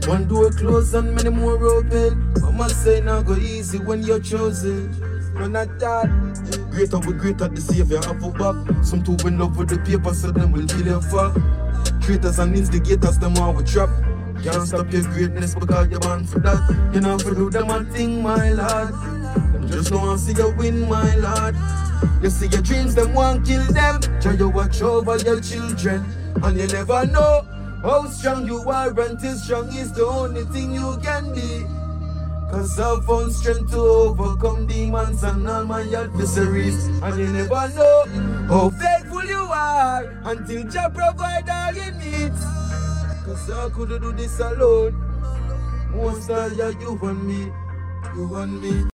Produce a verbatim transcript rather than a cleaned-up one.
One door closed and many more open. Mama say now go easy when you're chosen. None of that. Greater we greater the savior have a back. Some two in love with the paper so them will kill your fuck. Traitors and instigators them all we trap. Can't stop your greatness because you're born for that. You know for do them a thing my lord. Them just know I see you win my lord. You see your dreams them won't kill them. Try you watch over your children. And you never know how strong you are until strong is the only thing you can be. Cause I've found strength to overcome demons and all my adversaries. And you never know how faithful you are until Jah provide all your needs. Cause I couldn't do this alone. Most of you and me, you and me.